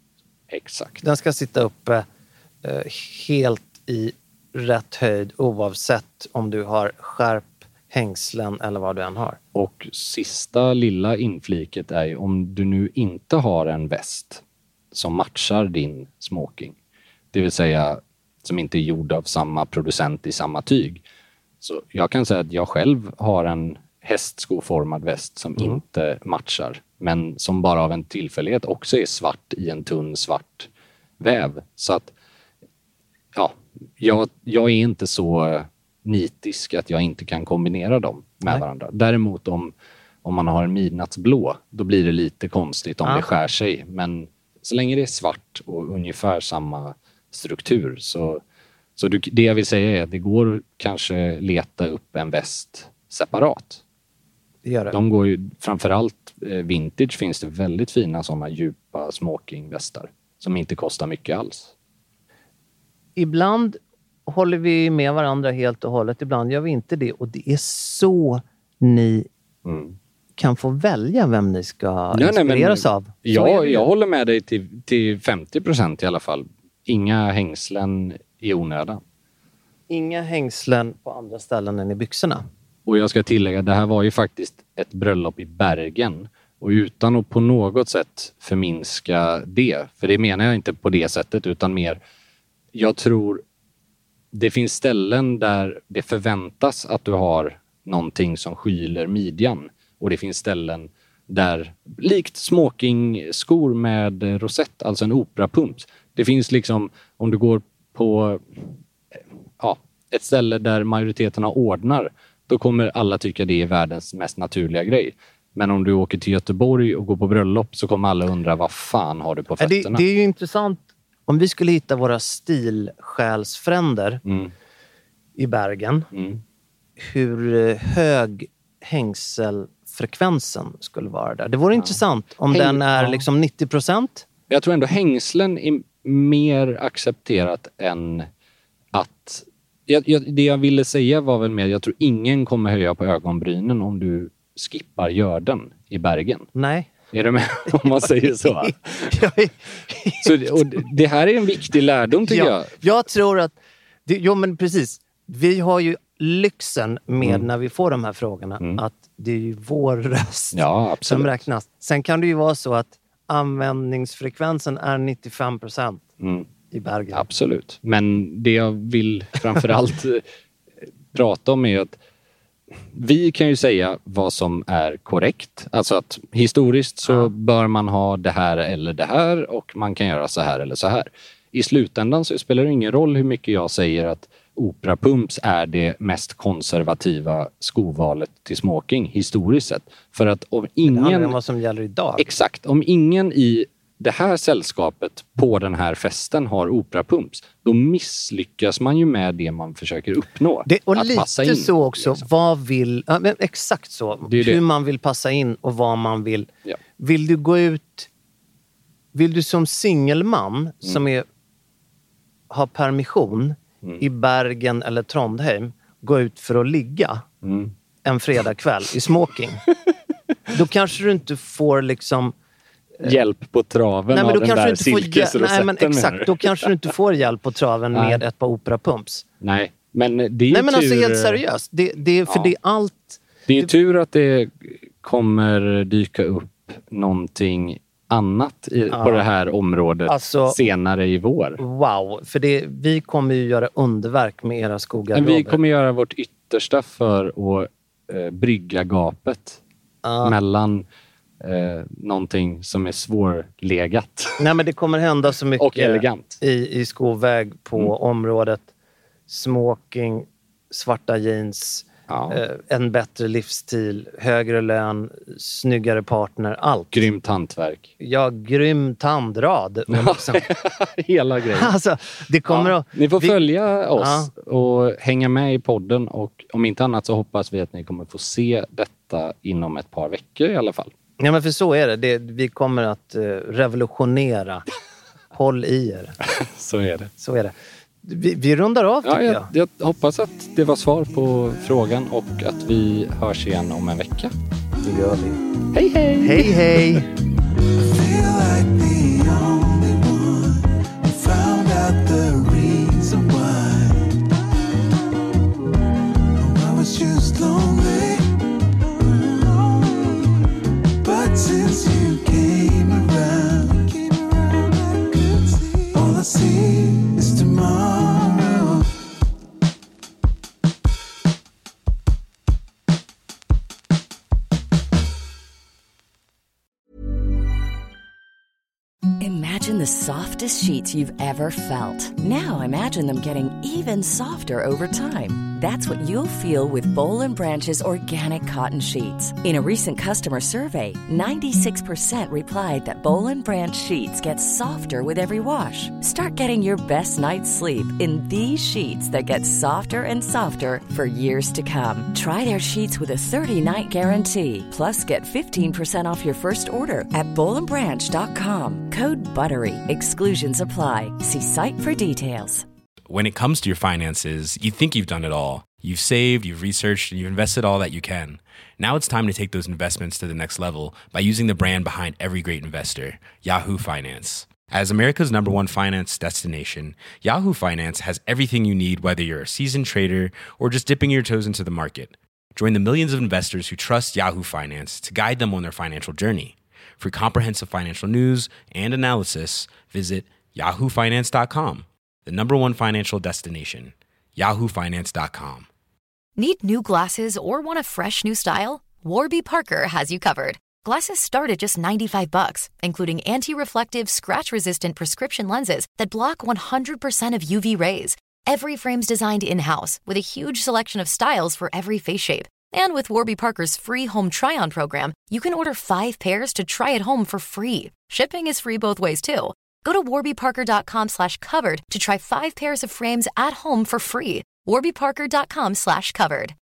Exakt. Den ska sitta uppe eh, helt i rätt höjd oavsett om du har skärp, hängslen eller vad du än har. Och sista lilla infliket är ju om du nu inte har en väst som matchar din smoking. Det vill säga som inte är gjord av samma producent i samma tyg. Så jag kan säga att jag själv har en hästskoformad väst som mm. inte matchar. Men som bara av en tillfällighet också är svart i en tunn svart väv. Så att ja, jag, jag är inte så nitisk att jag inte kan kombinera dem med Nej. varandra. Däremot om, om man har en midnattsblå, då blir det lite konstigt om ja. det skär sig. Men så länge det är svart och ungefär samma struktur så, så du, det jag vill säga är att det går kanske leta upp en väst separat. Det gör det. De går ju, framförallt eh, vintage finns det väldigt fina sådana djupa smokingvästar som inte kostar mycket alls. Ibland håller vi med varandra helt och hållet. Ibland gör vi inte det. Och det är så ni mm. kan få välja vem ni ska nej, inspireras nej, men, av. Ja, jag håller med dig till, till femtio procent i alla fall. Inga hängslen i onödan. Inga hängslen på andra ställen än i byxorna. Och jag ska tillägga, det här var ju faktiskt ett bröllop i Bergen. Och utan att på något sätt förminska det. För det menar jag inte på det sättet utan mer... Jag tror det finns ställen där det förväntas att du har någonting som skyler midjan. Och det finns ställen där, likt smokingskor med rosett, alltså en operapump. Det finns liksom, om du går på ja, ett ställe där majoriteten har ordnar, då kommer alla tycka det är världens mest naturliga grej. Men om du åker till Göteborg och går på bröllop så kommer alla undra, vad fan har du på fötterna? Det, det är ju intressant. Om vi skulle hitta våra stilsjälsfränder mm. i Bergen, mm. hur hög hängselfrekvensen skulle vara där. Det vore ja. intressant om Häng, den är ja. liksom nittio procent. Jag tror ändå hängslen är mer accepterat än att... Jag, jag, det jag ville säga var väl mer, jag tror ingen kommer höja på ögonbrynen om du skippar görden i Bergen. Nej. Är du med om man säger så? så och det här är en viktig lärdom tycker ja, jag. Jag tror att... Det, jo men precis. Vi har ju lyxen med mm. när vi får de här frågorna mm. att det är ju vår röst ja, som räknas. Sen kan det ju vara så att användningsfrekvensen är nittiofem procent mm. i Bergen. Absolut. Men det jag vill framförallt prata om är att vi kan ju säga vad som är korrekt. Alltså att historiskt så ja. bör man ha det här eller det här och man kan göra så här eller så här. I slutändan så spelar det ingen roll hur mycket jag säger att operapumps är det mest konservativa skovalet till smoking historiskt sett. För att om ingen... Det handlar om vad som gäller idag. Exakt. Om ingen i det här sällskapet på den här festen har operapumps, då misslyckas man ju med det man försöker uppnå. Det, och att lite passa in, så också, liksom. vad vill... Ja, men exakt så. Det det. Hur man vill passa in och vad man vill... Ja. Vill du gå ut... Vill du som singelman mm. som är, har permission mm. i Bergen eller Trondheim gå ut för att ligga mm. en fredagkväll i smoking, då kanske du inte får liksom hjälp på traven nej, men av den där silkesrosetten. Nej, men exakt. Då kanske du inte får hjälp på traven nej. med ett par operapumps. Nej, men det är ju Nej, men tur... alltså helt seriöst. Det, det, för ja. det är allt... Det är ju tur att det kommer dyka upp någonting annat i, ja. på det här området alltså, senare i vår. Wow, för det, vi kommer ju göra underverk med era skogar. Men vi kommer göra vårt yttersta för att eh, brygga gapet ja. mellan eh, någonting som är svårlegat. Nej, men det kommer hända så mycket och elegant. i, i skoväg på mm. området. Smoking, svarta jeans, ja. eh, en bättre livsstil, högre lön, snyggare partner, allt. Grymt hantverk. Ja, grym tandrad. Liksom. Hela grejen. Alltså, det kommer ja. att... Ni får vi... följa oss ja. och hänga med i podden, och om inte annat så hoppas vi att ni kommer få se detta inom ett par veckor i alla fall. Ja, men för så är det. det vi kommer att uh, revolutionera. Håll i er. Så är det. Så är det. Vi, vi rundar av tycker ja, jag. jag hoppas att det var svar på frågan och att vi hörs igen om en vecka. Det gör vi. Hej hej! Hej hej! Imagine the softest sheets you've ever felt. Now imagine them getting even softer over time. That's what you'll feel with Boll and Branch's organic cotton sheets. In a recent customer survey, ninety-six percent replied that Boll and Branch sheets get softer with every wash. Start getting your best night's sleep in these sheets that get softer and softer for years to come. Try their sheets with a thirty-night guarantee. Plus, get fifteen percent off your first order at boll and branch dot com. Code BUTTERY. Exclusions apply. See site for details. When it comes to your finances, you think you've done it all. You've saved, you've researched, and you've invested all that you can. Now it's time to take those investments to the next level by using the brand behind every great investor, Yahoo Finance. As America's number one finance destination, Yahoo Finance has everything you need, whether you're a seasoned trader or just dipping your toes into the market. Join the millions of investors who trust Yahoo Finance to guide them on their financial journey. For comprehensive financial news and analysis, visit yahoo finance dot com. The number one financial destination, yahoo finance dot com. Need new glasses or want a fresh new style? Warby Parker has you covered. Glasses start at just ninety-five bucks, including anti-reflective, scratch-resistant prescription lenses that block one hundred percent of U V rays. Every frame's designed in-house with a huge selection of styles for every face shape. And with Warby Parker's free home try-on program, you can order five pairs to try at home for free. Shipping is free both ways, too. Go to warbyparker.com slash covered to try five pairs of frames at home for free. warbyparker.com slash covered.